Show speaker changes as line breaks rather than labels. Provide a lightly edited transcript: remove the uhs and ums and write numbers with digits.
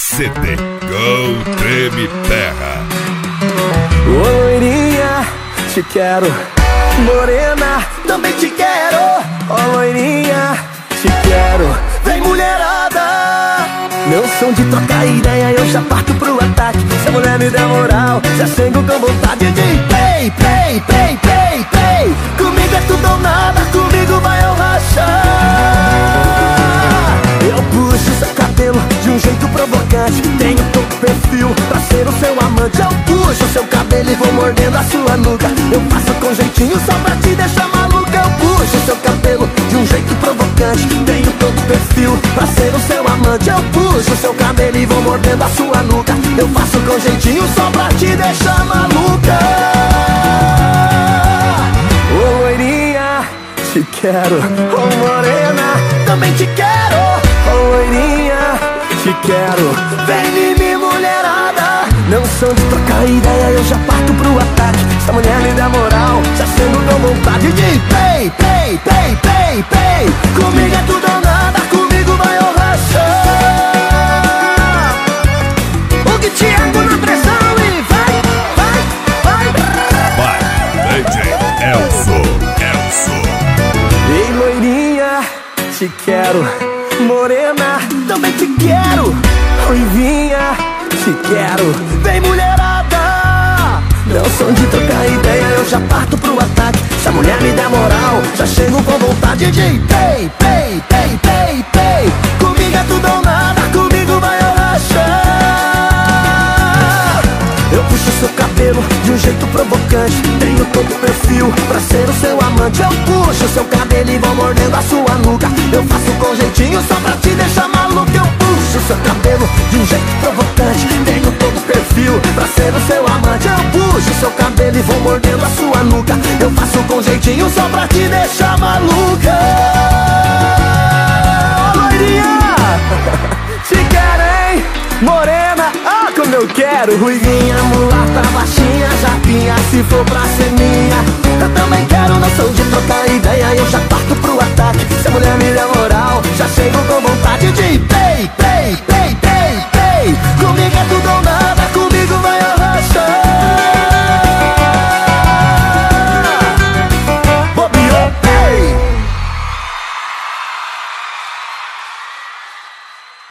CD Go Treme Terra.
Ô loirinha, te quero. Morena, também te quero. Ó loirinha, te quero. Vem mulherada, não são de trocar ideia, eu já parto pro ataque. Se a mulher me der moral, já chego com vontade de play, play, play, play, play. Comigo é tudo ou nada, comigo vai eu rachar. Eu puxo seu cabelo de um jeito provocante, tenho todo perfil pra ser o seu amante. Eu puxo seu cabelo e vou mordendo a sua nuca. Eu faço com jeitinho só pra te deixar maluca. Eu puxo seu cabelo de um jeito provocante, tenho todo perfil pra ser o seu amante. Eu puxo seu cabelo e vou mordendo a sua nuca. Eu faço com jeitinho só pra te deixar maluca. Ô loirinha, te quero. Ô morena, também te quero. Ô loirinha, te quero. Vem em mim mulherada, não sou de trocar ideia, eu já parto pro ataque. Se a mulher me der moral, já chego com vontade de play, play, play, play, play. Comigo é tudo ou nada, comigo vai eu rachar. O Thiago na pressão e vai, vai, vai.
Vai, DJ Elso.
Ei loirinha, te quero. Morena, também te quero. Ruivinha, te quero. Vem mulherada, não sou de trocar ideia, eu já parto pro ataque. Se a mulher me der moral, já chego com vontade de play, play, play, play, play. Comigo é tudo ou nada, comigo vai eu rachar. Eu puxo seu cabelo de um jeito provocante, tenho todo perfil pra ser o seu amante. Eu puxo seu cabelo e vou mordendo a sua nuca. Eu faço com jeitinho só pra te deixar maluco. Eu puxo seu cabelo de um jeito provocante, tenho todo perfil pra ser o seu amante. Eu puxo seu cabelo e vou mordendo a sua nuca. Eu faço com jeitinho só pra te deixar maluca. Ô loirinha, te quero, hein? Morena, ah, como eu quero. Ruivinha, mulata, baixinha, japinha, se for pra ser minha